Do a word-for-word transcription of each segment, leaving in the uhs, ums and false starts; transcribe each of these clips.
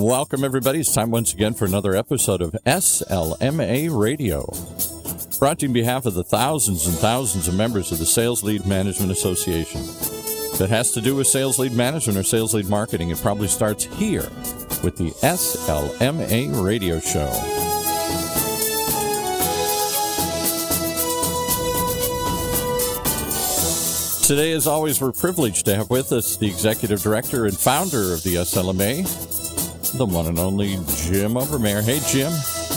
Welcome, everybody. It's time once again for another episode of S L M A Radio. Brought to you on behalf of the thousands and thousands of members of the Sales Lead Management Association. If it has to do with sales lead management or sales lead marketing, it probably starts here with the S L M A Radio Show. Today, as always, we're privileged to have with us the Executive Director and Founder of the S L M A, the one and only Jim Obermayer. Hey, Jim.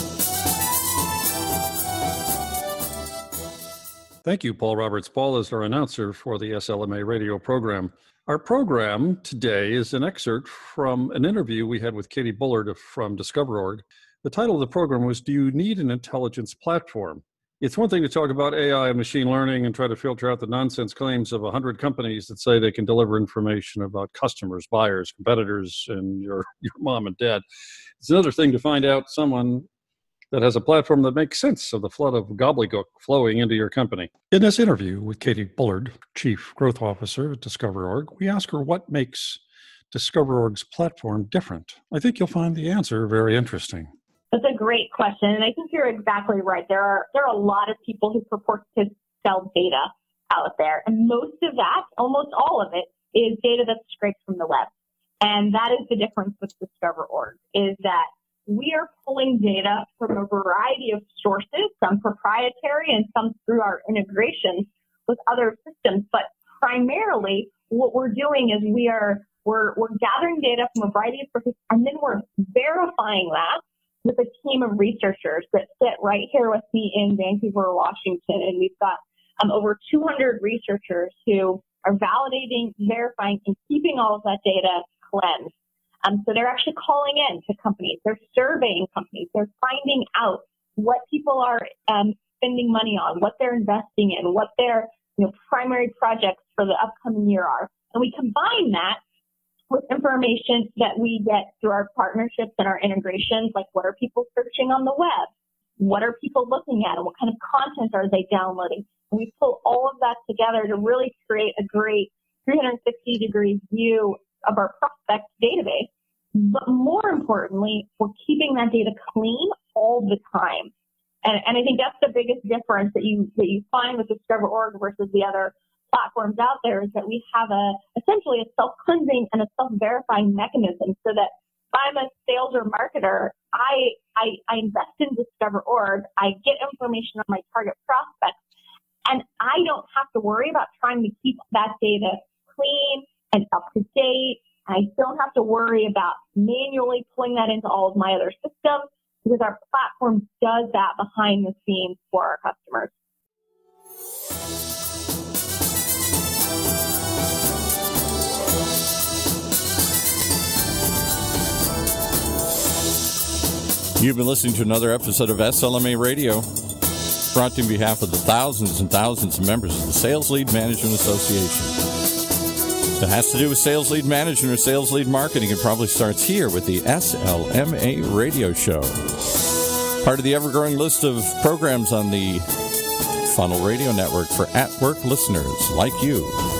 Thank you, Paul Roberts. Paul is our announcer for the S L M A radio program. Our program today is an excerpt from an interview we had with Katie Bullard from Discover dot org. The title of the program was, Do You Need an Intelligence Platform? It's one thing to talk about A I and machine learning and try to filter out the nonsense claims of one hundred companies that say they can deliver information about customers, buyers, competitors, and your, your mom and dad. It's another thing to find out someone that has a platform that makes sense of the flood of gobbledygook flowing into your company. In this interview with Katie Bullard, Chief Growth Officer at Discover dot org, we ask her what makes Discover dot org's platform different. I think you'll find the answer very interesting. That's a great question, and I think you're exactly right. There are there are a lot of people who purport to sell data out there, and most of that, almost all of it, is data that's scraped from the web. And that is the difference with Discover dot org, is that we are pulling data from a variety of sources, some proprietary and some through our integrations with other systems. But primarily, what we're doing is we are we're we're gathering data from a variety of sources, and then we're verifying that with a team of researchers that sit right here with me in Vancouver, Washington. And we've got um, over two hundred researchers who are validating, verifying, and keeping all of that data cleansed. Um, so they're actually calling in to companies. They're surveying companies. They're finding out what people are um, spending money on, what they're investing in, what their you know, primary projects for the upcoming year are. And we combine that with information that we get through our partnerships and our integrations, like what are people searching on the web? What are people looking at? And what kind of content are they downloading? And we pull all of that together to really create a great three sixty degree view of our prospect database. But more importantly, we're keeping that data clean all the time. And, and I think that's the biggest difference that you that you find with Discover dot org versus the other platforms out there, is that we have a essentially a self-cleansing and a self-verifying mechanism, so that if I'm a sales or marketer, I, I, I invest in Discover dot org, I get information on my target prospects, and I don't have to worry about trying to keep that data clean and up to date. I don't have to worry about manually pulling that into all of my other systems, because our platform does that behind the scenes for our customers. You've been listening to another episode of S L M A Radio, brought to you on behalf of the thousands and thousands of members of the Sales Lead Management Association. If it has to do with sales lead management or sales lead marketing, it probably starts here with the S L M A Radio Show. Part of the ever-growing list of programs on the Funnel Radio Network for at-work listeners like you.